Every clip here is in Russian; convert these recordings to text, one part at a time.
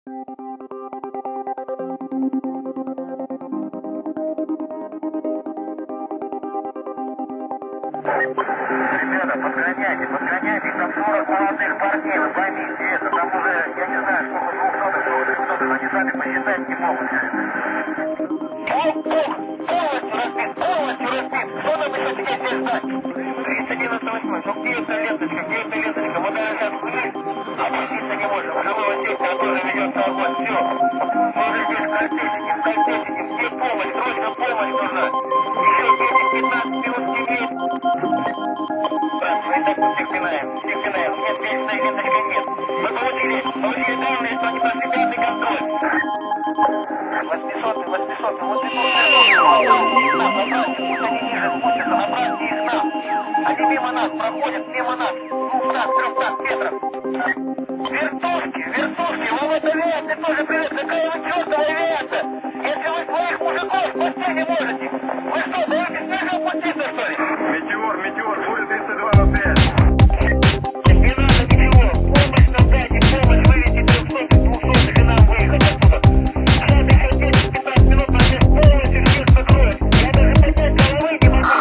Ребята, подгоняйте, там 40 молодых парней, вы поймите это, там уже, я не знаю, сколько 200-х, они сами посчитать не могут. Полностью разбит, что нам еще теперь ждать? 398, ну где эта ленточка, мы даже сейчас вниз, опуститься не можем, жилого сектора тоже ведется огонь, все. Мы уже здесь в кальтесике, где помощь, срочно помощь нужна. Еще 10-15 минут сидеть. Мы так всех пинаем, нет, вечная ленточка нет. Мы получили данные, что непросветленный контроль. 800, вот и набрать их нам. Они мимо нас проходят, 200-300 метров. Вертушки, вам это авиация тоже привет. Какая вы чертова авиация? Если вы своих мужиков спасти не можете, вы что, даете снега опуститься, что ли? Метеор, буря 32 на 5. Не надо ничего, помощь нам дайте, выведите 300-200 и нам выехать отсюда. Сейчас еще 10-15 минут нас здесь полностью всех накроет. Я даже поднять головы не могу.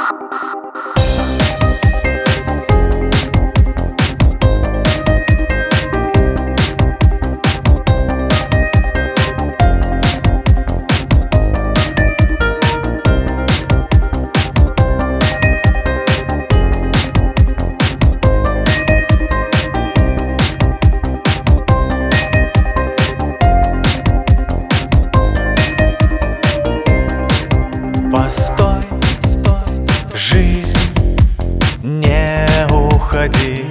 Постой, жизнь, не уходи.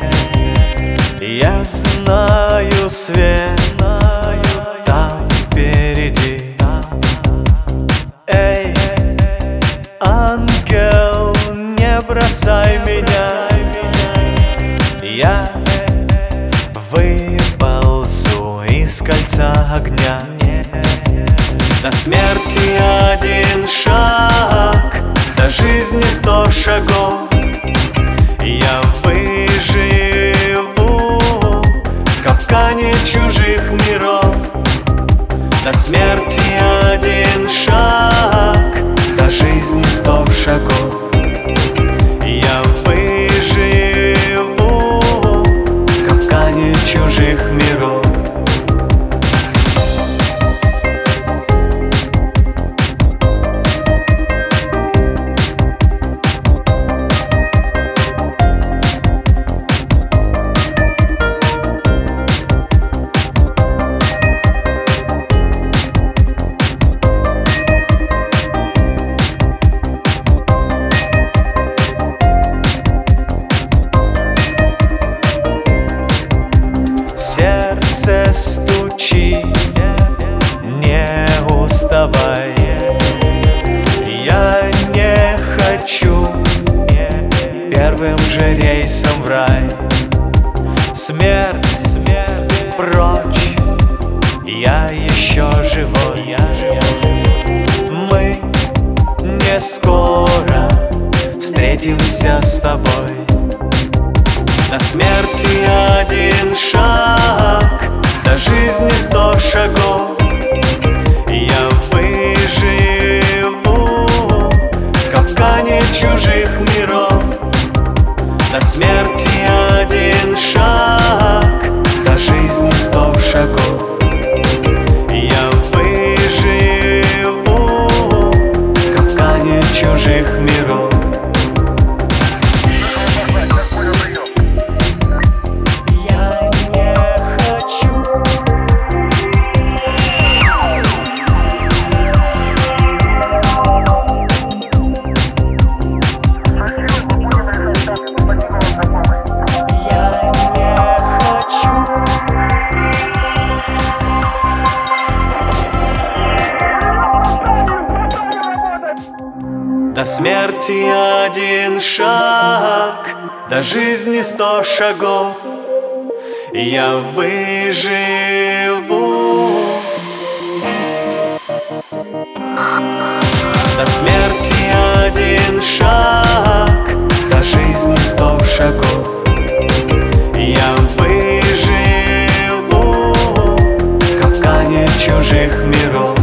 Я знаю свет там впереди. Эй, ангел, не бросай меня. Я выползу из кольца огня. До смерти один шаг, до жизни 100 шагов. Я выживу в капкане чужих миров. До смерти один шаг, до жизни 100 шагов. Я выживу в капкане чужих миров. Сердце стучи, не уставай. Я не хочу первым же рейсом в рай. Смерть, прочь, я еще живой. Мы не скоро встретимся с тобой. До смерти один шаг, до жизни 100 шагов. Я выживу в капкане чужих миров. До смерти один шаг, до жизни 100 шагов. Я выживу в капкане чужих миров. До смерти один шаг, до жизни 100 шагов. Я выживу. До смерти один шаг, до жизни 100 шагов. Я выживу дальних миров.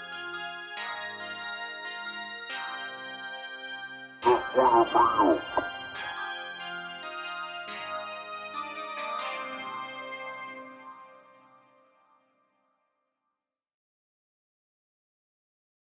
Понял, прием.